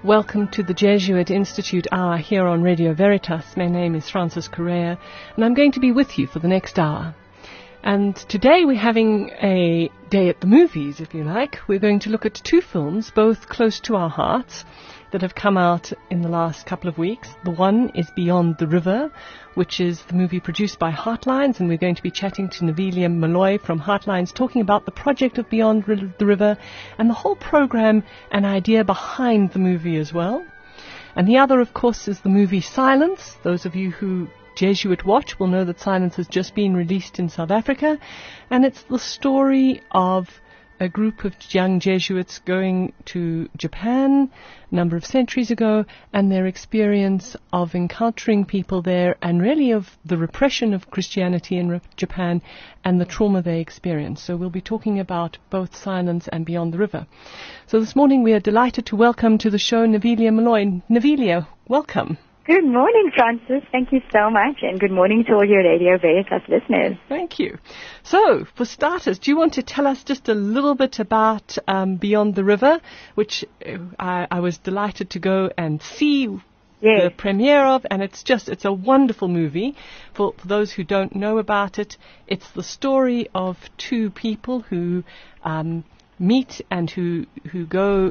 Welcome to the Jesuit Institute Hour here on Radio Veritas. My name is Frances Correa, and I'm going to be with you for the next hour. And today we're having a day at the movies, if you like. We're going to look at two films, both close to our hearts, that have come out in the last couple of weeks. The one is Beyond the River, which is the movie produced by Heartlines, and we're going to be chatting to Navilia Malloy from Heartlines, talking about the project of Beyond the River and the whole program and idea behind the movie as well. And the other, of course, is the movie Silence. Those of you who Jesuit watch will know that Silence has just been released in South Africa, and it's the story of a group of young Jesuits going to Japan a number of centuries ago, and their experience of encountering people there and really of the repression of Christianity in Japan and the trauma they experienced. So we'll be talking about both Silence and Beyond the River. So this morning we are delighted to welcome to the show Navilia Malloy. Navilia, welcome. Good morning, Frances. Thank you so much, and good morning to all your Radio Veritas listeners. Thank you. So, for starters, do you want to tell us just a little bit about Beyond the River, which I was delighted to go and see the premiere of, and it's a wonderful movie. For those who don't know about it, it's the story of two people who meet and who go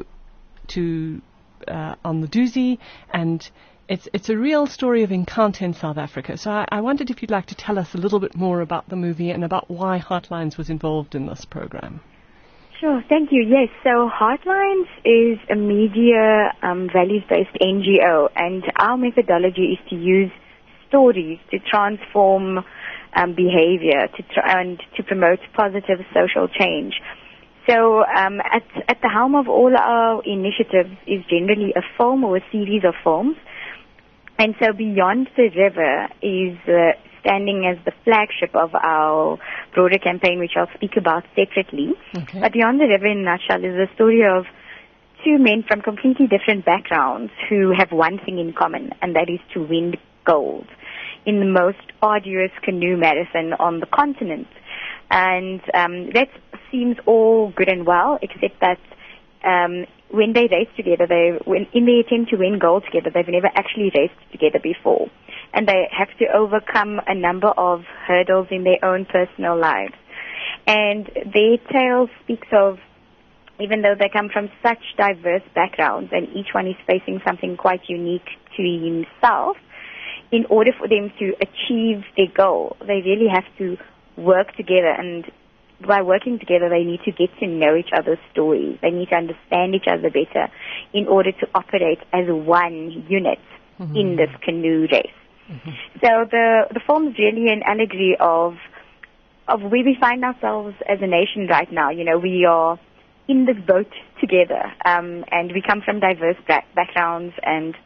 to on the doozy, and it's a real story of encounter in South Africa. So I wondered if you'd like to tell us a little bit more about the movie and about why Heartlines was involved in this program. Sure, thank you. Yes, so Heartlines is a media values-based NGO, and our methodology is to use stories to transform behavior and to promote positive social change. So at the helm of all our initiatives is generally a film or a series of films. And so Beyond the River is standing as the flagship of our broader campaign, which I'll speak about separately. Okay. But Beyond the River, in a nutshell, is the story of two men from completely different backgrounds who have one thing in common, and that is to win gold in the most arduous canoe marathon on the continent. And that seems all good and well, except that when they race together, in the attempt to win gold together, they've never actually raced together before. And they have to overcome a number of hurdles in their own personal lives. And their tale speaks of, even though they come from such diverse backgrounds and each one is facing something quite unique to himself, in order for them to achieve their goal, they really have to work together, and by working together, they need to get to know each other's stories. They need to understand each other better in order to operate as one unit in this canoe race. So the film is really an allegory of where we find ourselves as a nation right now. You know, we are in this boat together, and we come from diverse backgrounds, and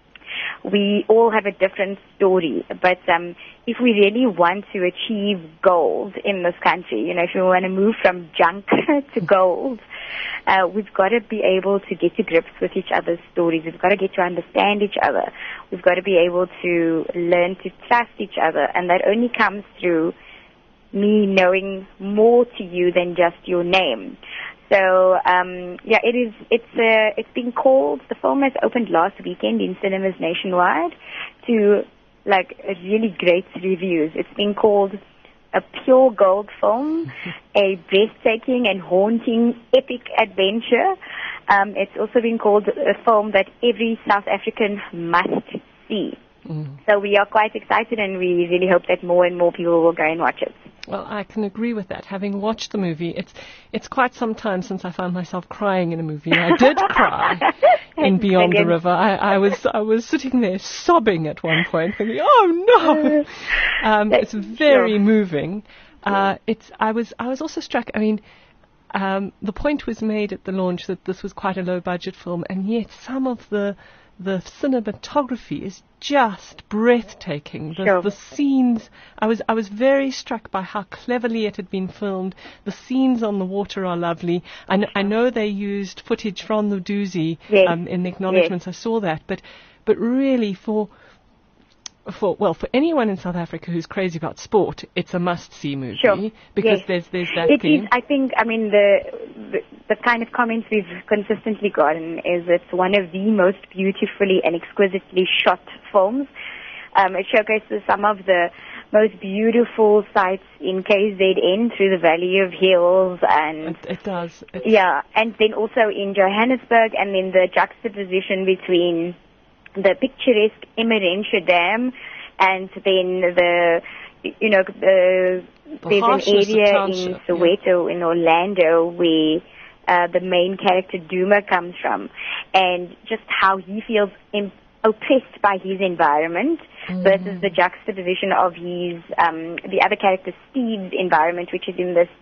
we all have a different story, but if we really want to achieve gold in this country, you know, if we want to move from junk to gold, we've got to be able to get to grips with each other's stories. We've got to get to understand each other. We've got to be able to learn to trust each other, and that only comes through me knowing more to you than just your name. So, it's been called, the film has opened last weekend in cinemas nationwide to, really great reviews. It's been called a pure gold film, a breathtaking and haunting epic adventure. It's also been called a film that every South African must see. So we are quite excited, and we really hope that more and more people will go and watch it. Well, I can agree with that. Having watched the movie, it's quite some time since I found myself crying in a movie. I did cry in Beyond the River. I was sitting there sobbing at one point, thinking, "Oh no!" It's very moving. I was also struck. I mean, the point was made at the launch that this was quite a low budget film, and yet some of the cinematography is just breathtaking. The scenes, I was very struck by how cleverly it had been filmed. The scenes on the water are lovely. I know they used footage from the doozy in the acknowledgements. I saw that, but really for for anyone in South Africa who's crazy about sport, it's a must-see movie. Sure. Because yes. there's that it theme. Is, I think, I mean, the kind of comments we've consistently gotten is it's one of the most beautifully and exquisitely shot films. It showcases some of the most beautiful sights in KZN through the Valley of Hills, and it does. Yeah, and then also in Johannesburg, and then the juxtaposition between the picturesque Emmarentia Dam and then there's an area in Soweto, in Orlando, where the main character Duma comes from, and just how he feels oppressed by his environment versus the juxtaposition of his the other character Steve's environment, which is in this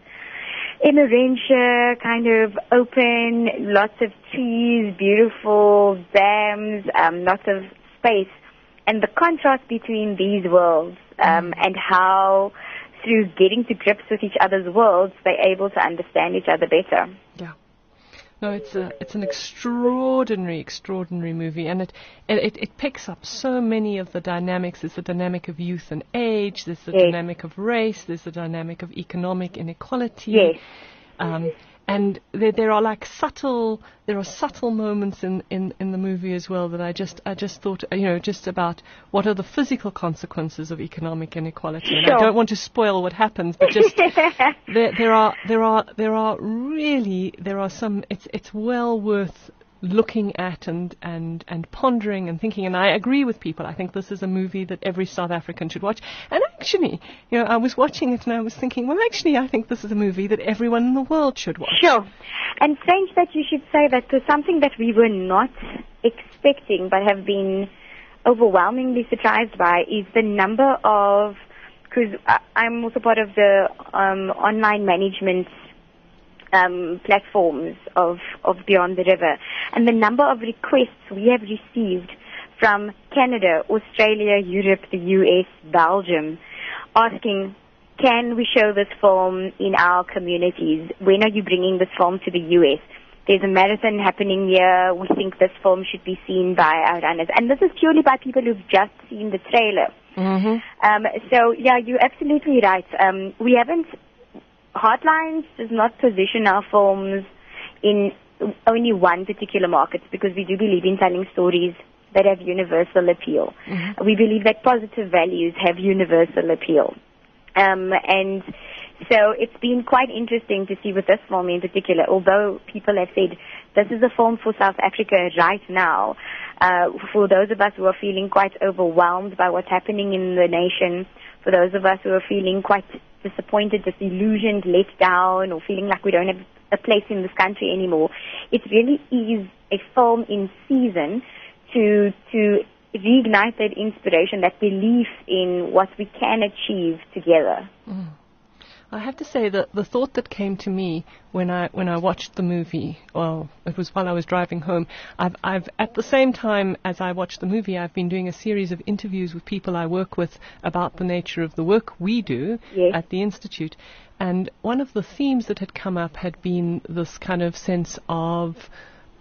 Emmarentia kind of open, lots of trees, beautiful dams, lots of space, and the contrast between these worlds and how through getting to grips with each other's worlds they're able to understand each other better. Yeah. No, it's an extraordinary movie, and it picks up so many of the dynamics. There's the dynamic of youth and age. There's the dynamic of race. There's the dynamic of economic inequality. Yes. And there are subtle moments in the movie as well that I just thought, just about what are the physical consequences of economic inequality. And I don't want to spoil what happens, but just there are some. It's well worth looking at and pondering and thinking. And I agree with people. I think this is a movie that every South African should watch. And actually, I was watching it and I was thinking, well, actually, I think this is a movie that everyone in the world should watch. Sure. And strange that you should say that, because something that we were not expecting but have been overwhelmingly surprised by is the number of, because I'm also part of the online management platforms of Beyond the River, and the number of requests we have received from Canada, Australia, Europe, the US, Belgium, asking, can we show this film in our communities? When are you bringing this film to the US? There's a marathon happening here. We think this film should be seen by our runners. And this is purely by people who've just seen the trailer. So, yeah, you're absolutely right. Heartlines does not position our films in only one particular market, because we do believe in telling stories that have universal appeal. We believe that positive values have universal appeal. And so it's been quite interesting to see with this film in particular, although people have said this is a film for South Africa right now, for those of us who are feeling quite overwhelmed by what's happening in the nation, for those of us who are feeling quite disappointed, disillusioned, let down, or feeling like we don't have a place in this country anymore, it really is a film in season to reignite that inspiration, that belief in what we can achieve together. I have to say that the thought that came to me when I watched the movie, well, it was while I was driving home. I've at the same time as I watched the movie, I've been doing a series of interviews with people I work with about the nature of the work we do at the Institute. And one of the themes that had come up had been this kind of sense of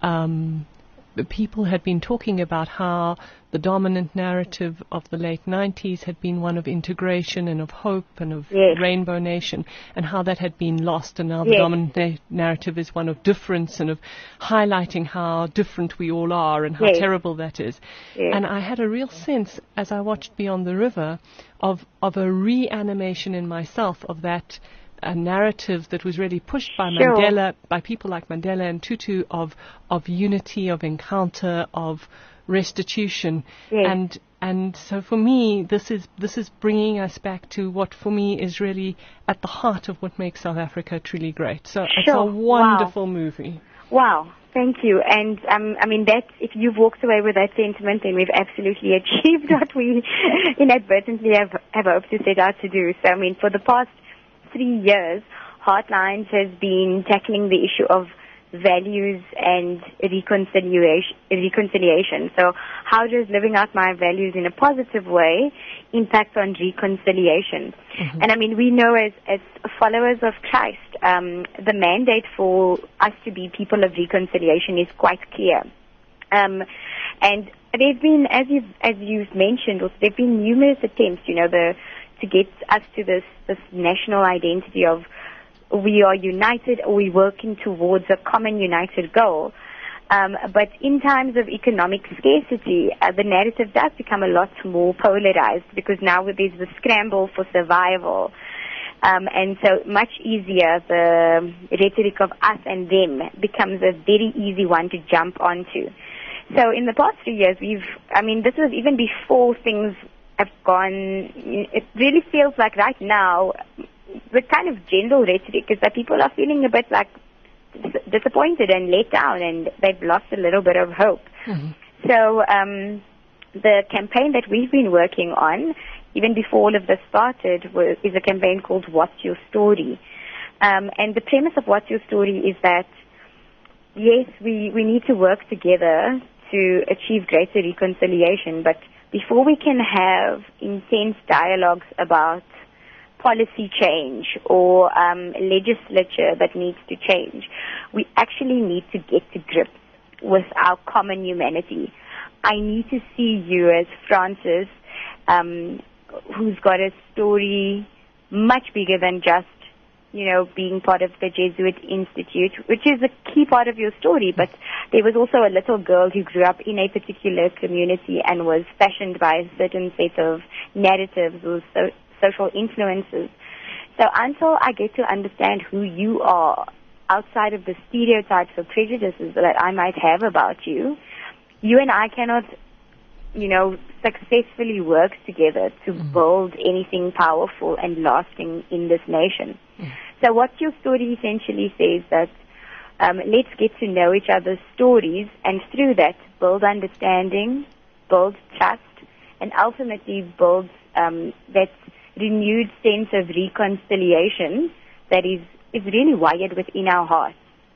people had been talking about how the dominant narrative of the late 90s had been one of integration and of hope and of Rainbow Nation, and how that had been lost, and now the dominant narrative is one of difference and of highlighting how different we all are and how terrible that is. And I had a real sense, as I watched Beyond the River, of a reanimation in myself of that a narrative that was really pushed by Mandela, by people like Mandela and Tutu, of unity, of encounter, of restitution. And so for me, this is bringing us back to what for me is really at the heart of what makes South Africa truly great. So it's a wonderful movie. Wow. Thank you. And I mean, that if you've walked away with that sentiment, then we've absolutely achieved what we inadvertently have hoped to set out to do. So I mean, for the past 3 years, Heartlines has been tackling the issue of values and reconciliation. So how does living out my values in a positive way impact on reconciliation? And I mean, we know as followers of Christ, the mandate for us to be people of reconciliation is quite clear. And And there've been, as you've mentioned, also, there've been numerous attempts, to get us to this national identity of we are united, or we're working towards a common united goal. But in times of economic scarcity, the narrative does become a lot more polarized, because now there's the scramble for survival. And so much easier, the rhetoric of us and them becomes a very easy one to jump onto. So in the past 3 years, this was even before things have gone, it really feels like right now, the kind of general rhetoric is that people are feeling a bit like disappointed and let down, and they've lost a little bit of hope. Mm-hmm. So the campaign that we've been working on, even before all of this started, is a campaign called What's Your Story? And the premise of What's Your Story is that, yes, we need to work together to achieve greater reconciliation, but before we can have intense dialogues about policy change or legislature that needs to change, we actually need to get to grips with our common humanity. I need to see you as Francis, who's got a story much bigger than just, being part of the Jesuit Institute, which is a key part of your story. But there was also a little girl who grew up in a particular community and was fashioned by a certain set of narratives or social influences. So until I get to understand who you are outside of the stereotypes or prejudices that I might have about you, you and I cannot, successfully work together to build anything powerful and lasting in this nation. So What's Your Story essentially says that let's get to know each other's stories, and through that build understanding, build trust, and ultimately build that renewed sense of reconciliation that is really wired within our hearts.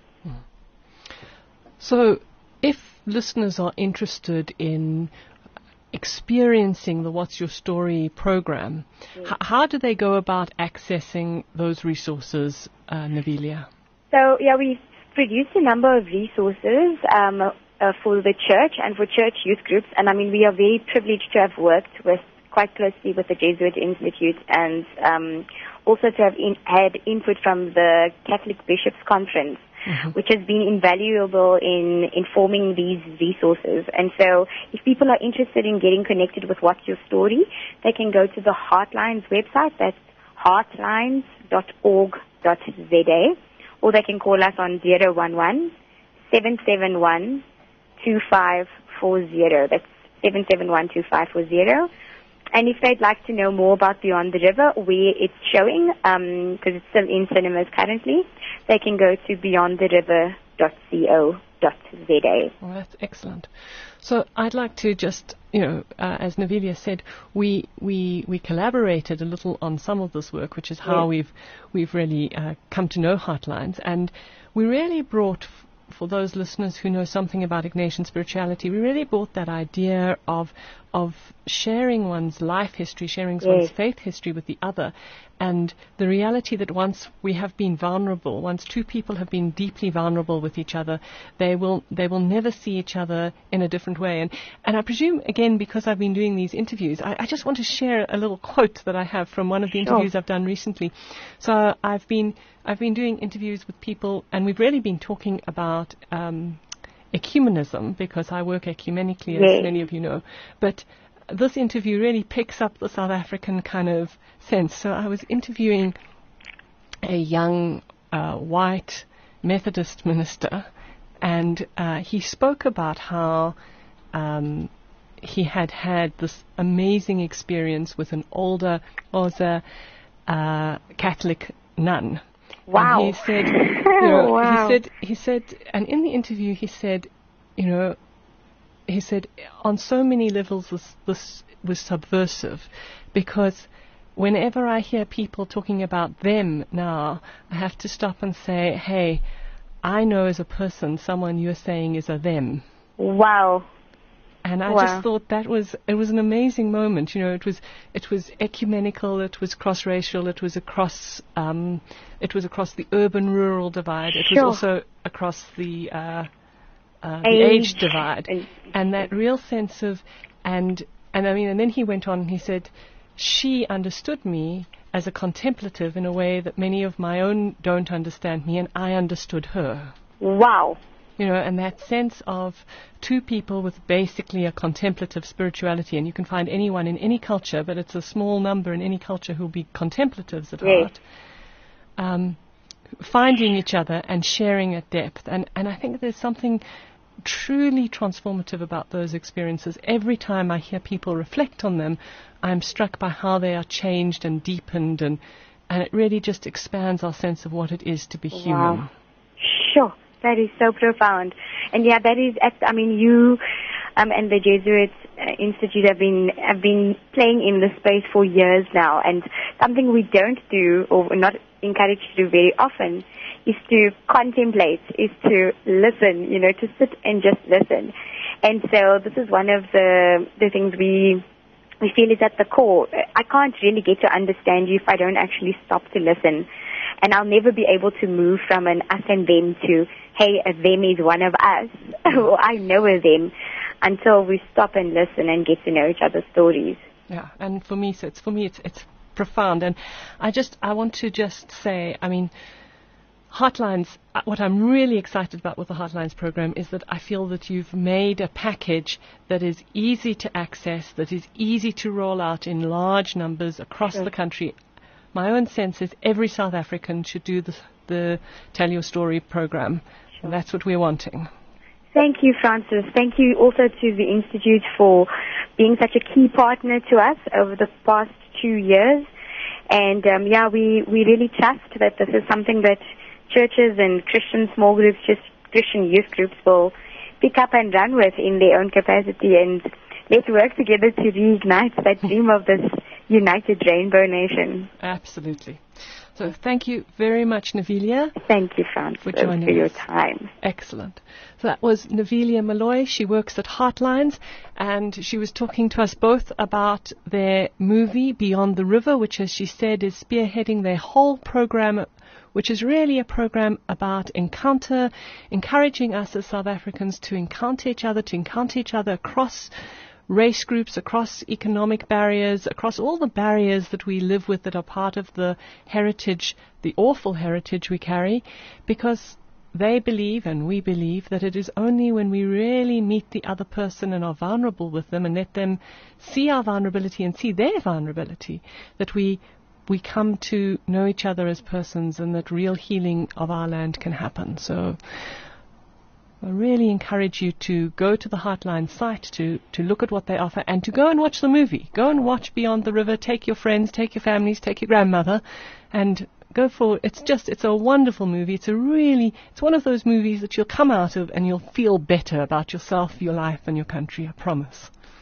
So if listeners are interested in experiencing the What's Your Story program, how do they go about accessing those resources, Navilia? So, we've produced a number of resources for the church and for church youth groups. And we are very privileged to have worked quite closely with the Jesuit Institute, and also to have had input from the Catholic Bishops' Conference, which has been invaluable in informing these resources. And so if people are interested in getting connected with What's Your Story, they can go to the Heartlines website. That's heartlines.org.za, or they can call us on 011-771-2540. That's 771-2540. And if they'd like to know more about Beyond the River, where it's showing, because it's still in cinemas currently, they can go to beyondtheriver.co.za. Well, that's excellent. So I'd like to just, as Navilia said, we collaborated a little on some of this work, which is how we've really come to know Heartlines, and we really brought, for those listeners who know something about Ignatian spirituality, we really brought that idea of sharing one's life history, sharing one's faith history with the other, and the reality that once we have been vulnerable, once two people have been deeply vulnerable with each other, they will never see each other in a different way. And I presume, again, because I've been doing these interviews, I just want to share a little quote that I have from one of the interviews I've done recently. So I've been doing interviews with people, and we've really been talking about ecumenism, because I work ecumenically, as many of you know. But this interview really picks up the South African kind of sense. So I was interviewing a young white Methodist minister, and he spoke about how he had this amazing experience with an older Catholic nun. Wow. And he said, he said, and in the interview he said, on so many levels this was subversive, because whenever I hear people talking about them now, I have to stop and say, hey, I know as a person someone you're saying is a them. Wow. And I just thought it was an amazing moment. It was ecumenical, it was cross-racial, it was across the urban-rural divide. It was also across the the age divide, and that real sense of, and then he went on and he said, she understood me as a contemplative in a way that many of my own don't understand me, and I understood her. Wow. And that sense of two people with basically a contemplative spirituality, and you can find anyone in any culture, but it's a small number in any culture who will be contemplatives at heart, finding each other and sharing at depth. And I think there's something truly transformative about those experiences. Every time I hear people reflect on them, I'm struck by how they are changed and deepened, and it really just expands our sense of what it is to be human. Wow. Sure. That is so profound. And yeah, that is, you and the Jesuit Institute have been playing in this space for years now, and something we don't do, or not encouraged to do very often, is to contemplate, is to listen, to sit and just listen. And so this is one of the things we feel is at the core. I can't really get to understand you if I don't actually stop to listen. And I'll never be able to move from an us and them to, hey, a them is one of us, or I know a them, until we stop and listen and get to know each other's stories. Yeah, and for me, it's profound. And I want to just say, Heartlines, what I'm really excited about with the Heartlines program is that I feel that you've made a package that is easy to access, that is easy to roll out in large numbers across the country. My own sense is every South African should do the Tell Your Story program, and that's what we're wanting. Thank you, Francis. Thank you also to the Institute for being such a key partner to us over the past 2 years. And we really trust that this is something that churches and Christian small groups, just Christian youth groups, will pick up and run with in their own capacity. And let's work together to reignite that dream of this united rainbow nation. Absolutely. So thank you very much, Navilia. Thank you, Francis, for your time. Excellent. So that was Navilia Malloy. She works at Heartlines, and she was talking to us both about their movie, Beyond the River, which, as she said, is spearheading their whole program, which is really a program about encounter, encouraging us as South Africans to encounter each other across race groups, across economic barriers, across all the barriers that we live with that are part of the heritage, the awful heritage we carry, because they believe and we believe that it is only when we really meet the other person and are vulnerable with them and let them see our vulnerability and see their vulnerability that we come to know each other as persons, and that real healing of our land can happen. So I really encourage you to go to the Heartline site to look at what they offer, and to go and watch the movie. Go and watch Beyond the River. Take your friends, take your families, take your grandmother, and go for it. It's a wonderful movie. It's one of those movies that you'll come out of and you'll feel better about yourself, your life, and your country, I promise.